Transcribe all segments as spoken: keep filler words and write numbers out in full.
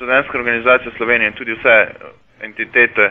študentska organizacija Slovenije in tudi vse entitete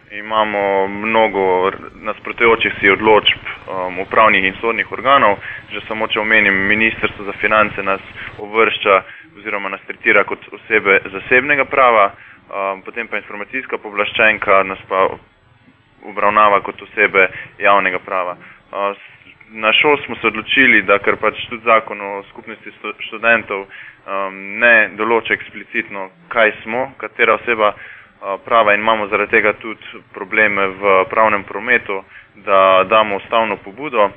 imamo mnogo nasprotujočih si odločb um, upravnih in sodnih organov. Že samo, če omenim, Ministrstvo za finance nas uvršča oziroma nas tretira kot osebe zasebnega prava, um, potem pa informacijska pooblaščenka nas pa obravnava kot osebe javnega prava. Uh, na šol smo se odločili, da ker pač tudi zakon o skupnosti študentov um, ne določa eksplicitno, kaj smo, katera oseba prava, in imamo zaradi tega tudi probleme v pravnem prometu, da damo ustavno pobudo,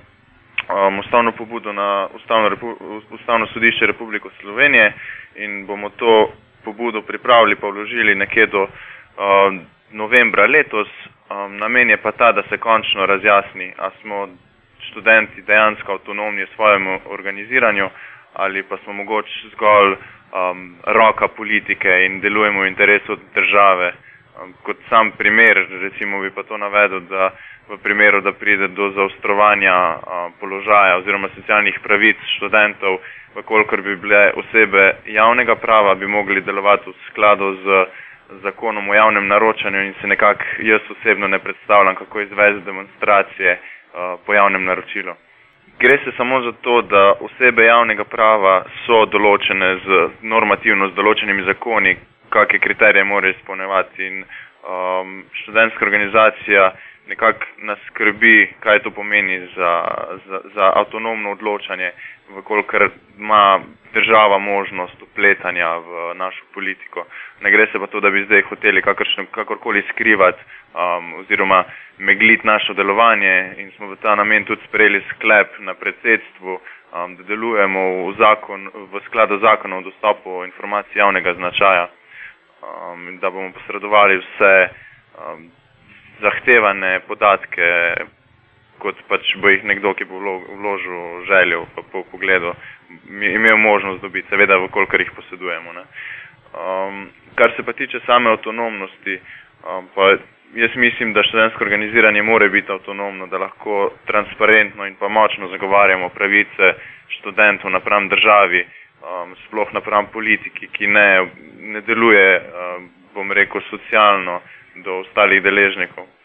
um, ustavno pobudo na Ustavno, Ustavno sodišče Republike Slovenije in bomo to pobudo pripravili pa vložili nekje do um, novembra letos. Um, namen je pa ta, da se končno razjasni, a smo študenti dejansko avtonomni v svojem organiziranju ali pa smo mogoče zgolj Um, roka politike in delujemo v interesu države. Um, kot sam primer, recimo bi pa to navedel, da v primeru, da pride do zaostrovanja um, položaja oziroma socialnih pravic študentov, vkolikor bi bile osebe javnega prava, bi mogli delovati v skladu z zakonom o javnem naročanju in se nekako jaz osebno ne predstavljam, kako izvesti demonstracije uh, po javnem naročilu. Gre se samo za to, da osebe javnega prava so določene z normativno z določenimi zakoni, kakšne kriterije morajo izpolnjevati, in um, študentska organizacija nekako nas skrbi, kaj to pomeni za, za, za avtonomno odločanje, vkolikor ima država možnost vpletanja v našo politiko. Ne gre se pa to, da bi zdaj hoteli kakršno, kakorkoli skrivati um, oziroma megliti našo delovanje, in smo v ta namen tudi sprejeli sklep na predsedstvu, um, da delujemo v, zakon, v skladu zakona o dostopu informacij javnega značaja, um, da bomo posredovali vse um, zahtevane podatke, kot pač bo jih nekdo, ki bo vložil željo pa po pogledu, imel možnost dobiti, seveda, vkolikor jih posedujemo. Ne. Um, kar se pa tiče same avtonomnosti, um, pa jaz mislim, da študentsko organiziranje mora biti avtonomno, da lahko transparentno in pa močno zagovarjamo pravice študentov napram državi, um, sploh napram politiki, ki ne, ne deluje, um, bom rekel, socialno do ostalih deležnikov.